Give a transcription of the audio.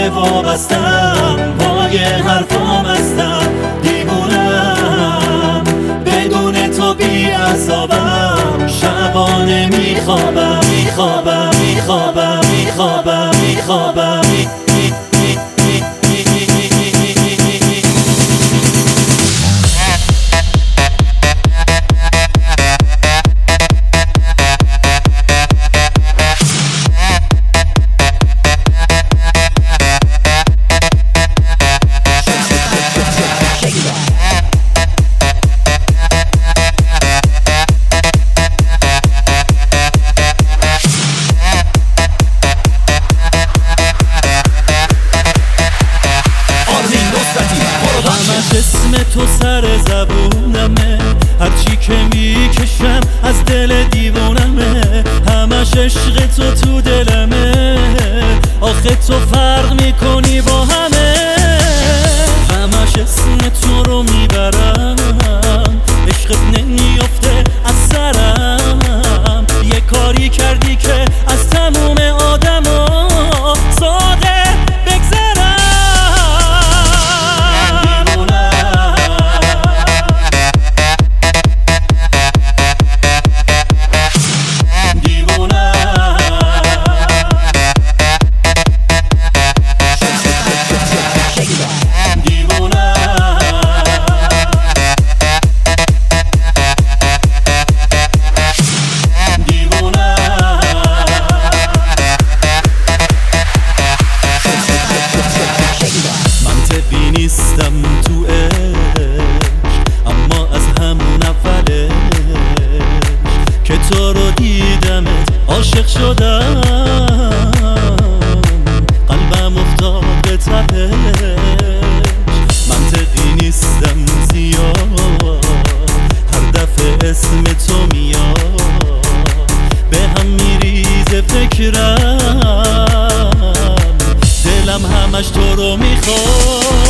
دیگه وابستم، پای حرفام هستم، دیوونم بدون تو بی عذابم، شبانه میخوابم میخوابم میخوابم میخوابم میخوابم اسم تو سر زبونمه، هرچی که میکشم از دل دیوونمه، همش عشق تو دلمه، آخه تو فرق میکنی با همه، همش اسم تو رو میبرم، عشقت نمیافته از سرم، یه کاری کردی که از تموم آدما ساده نیستم تو عشق، اما از همون اولش که تو رو دیدمت عاشق شدم، قلبم افتاد به تپش، منطقی نیستم زیاد، هر دفعه اسم تو میاد به هم میریزه فکرم، دلم همش تو رو میخواد.